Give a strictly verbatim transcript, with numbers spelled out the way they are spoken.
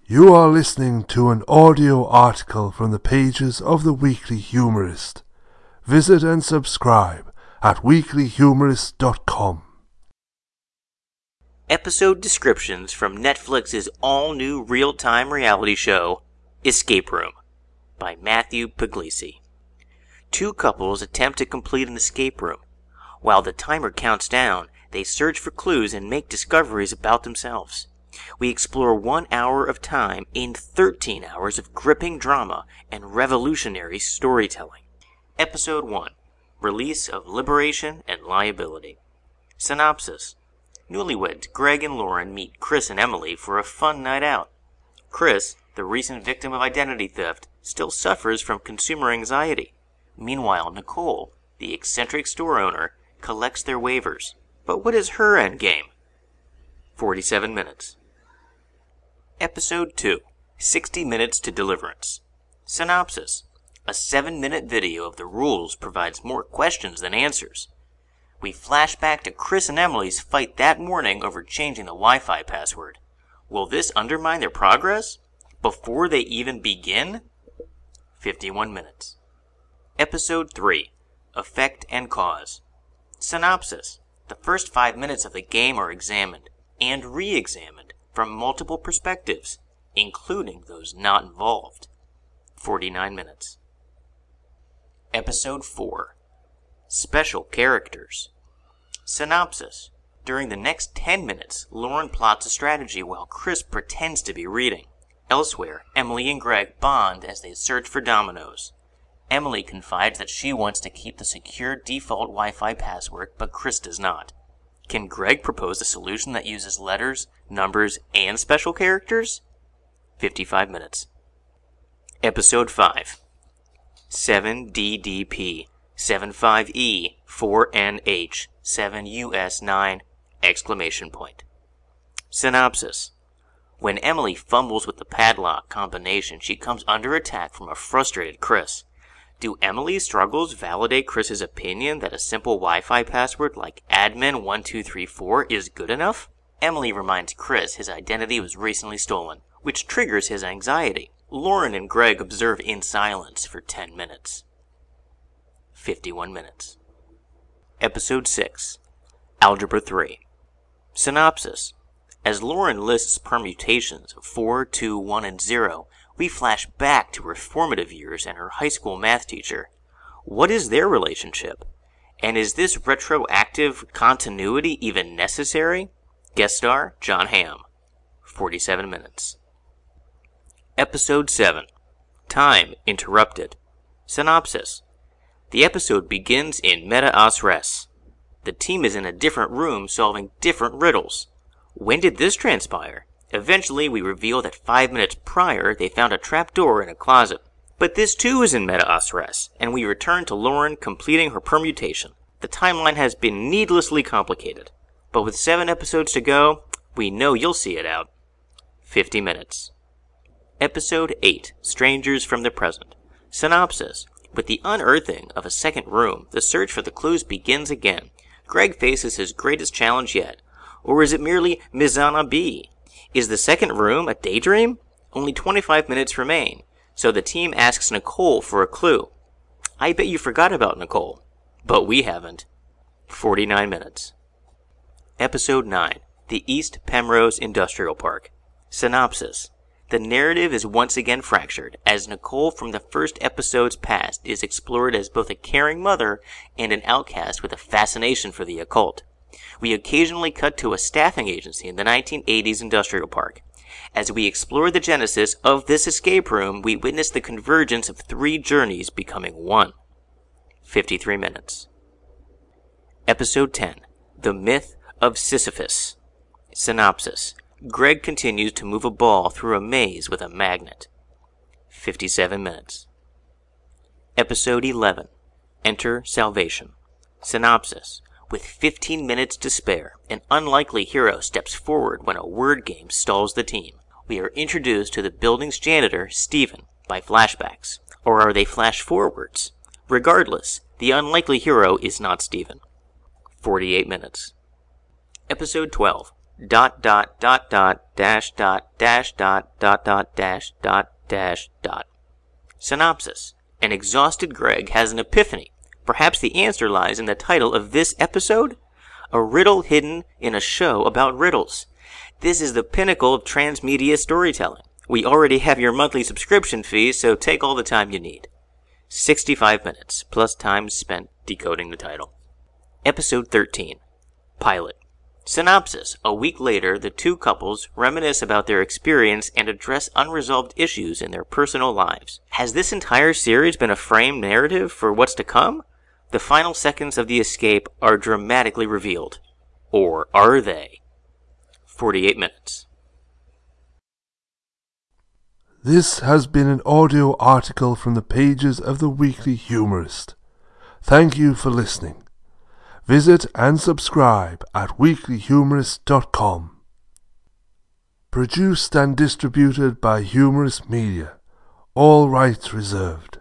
You are listening to an audio article from the pages of The Weekly Humorist. Visit and subscribe at weekly humorist dot com. Episode descriptions from Netflix's all-new real-time reality show, Escape Room, by Matthew Puglisi. Two couples attempt to complete an escape room. While the timer counts down, they search for clues and make discoveries about themselves. We explore one hour of time in thirteen hours of gripping drama and revolutionary storytelling. Episode one. Release of Liberation and Liability. Synopsis. Newlyweds Greg and Lauren meet Chris and Emily for a fun night out. Chris, the recent victim of identity theft, still suffers from consumer anxiety. Meanwhile, Nicole, the eccentric store owner, collects their waivers. But what is her endgame? forty-seven minutes. Episode two. sixty minutes to Deliverance. Synopsis. A seven-minute video of the rules provides more questions than answers. We flash back to Chris and Emily's fight that morning over changing the Wi-Fi password. Will this undermine their progress? Before they even begin? fifty-one minutes. Episode three. Effect and Cause. Synopsis. The first five minutes of the game are examined and re-examined from multiple perspectives, including those not involved. forty-nine minutes. Episode four. Special Characters. Synopsis. During the next ten minutes, Lauren plots a strategy while Chris pretends to be reading. Elsewhere, Emily and Greg bond as they search for dominoes. Emily confides that she wants to keep the secure default Wi-Fi password, but Chris does not. Can Greg propose a solution that uses letters, numbers, and special characters? fifty-five minutes. Episode five. seven D D P, seventy-five E, four N H, seven U S nine, exclamation point. Synopsis. When Emily fumbles with the padlock combination, she comes under attack from a frustrated Chris. Do Emily's struggles validate Chris's opinion that a simple Wi-Fi password like admin one two three four is good enough? Emily reminds Chris his identity was recently stolen, which triggers his anxiety. Lauren and Greg observe in silence for ten minutes. fifty-one minutes. Episode six. Algebra three. Synopsis. As Lauren lists permutations of four, two, one, and zero, we flash back to her formative years and her high school math teacher. What is their relationship? And is this retroactive continuity even necessary? Guest star, John Hamm. forty-seven minutes. Episode seven. Time Interrupted. Synopsis. The episode begins in Medias Res. The team is in a different room solving different riddles. When did this transpire? Eventually, we reveal that five minutes prior, they found a trapdoor in a closet. But this too is in Medias Res, and we return to Lauren completing her permutation. The timeline has been needlessly complicated. But with seven episodes to go, we know you'll see it out. fifty minutes. Episode eight. Strangers from the Present. Synopsis. With the unearthing of a second room, the search for the clues begins again. Greg faces his greatest challenge yet. Or is it merely mise en abîme? Is the second room a daydream? Only twenty-five minutes remain, so the team asks Nicole for a clue. I bet you forgot about Nicole, but we haven't. forty-nine minutes. Episode nine. The East Pemrose Industrial Park. Synopsis. The narrative is once again fractured, as Nicole from the first episode's past is explored as both a caring mother and an outcast with a fascination for the occult. We occasionally cut to a staffing agency in the nineteen eighties industrial park. As we explore the genesis of this escape room, we witness the convergence of three journeys becoming one. fifty-three minutes. Episode ten. The Myth of Sisyphus. Synopsis. Greg continues to move a ball through a maze with a magnet. fifty-seven minutes. Episode eleven. Enter Salvation. Synopsis. With fifteen minutes to spare, an unlikely hero steps forward when a word game stalls the team. We are introduced to the building's janitor, Stephen, by flashbacks. Or are they flash forwards? Regardless, the unlikely hero is not Stephen. forty-eight minutes. Episode twelve. dot dot dot dot dash dot dash dot dot dot dash dot dash dot. Synopsis. An exhausted Greg has an epiphany. Perhaps the answer lies in the title of this episode? A riddle hidden in a show about riddles. This is the pinnacle of transmedia storytelling. We already have your monthly subscription fee, so take all the time you need. sixty-five minutes, plus time spent decoding the title. Episode thirteen. Pilot. Synopsis. A week later, the two couples reminisce about their experience and address unresolved issues in their personal lives. Has this entire series been a framed narrative for what's to come? The final seconds of the escape are dramatically revealed. Or are they? forty-eight minutes. This has been an audio article from the pages of the Weekly Humorist. Thank you for listening. Visit and subscribe at weekly humorist dot com. Produced and distributed by Humorist Media. All rights reserved.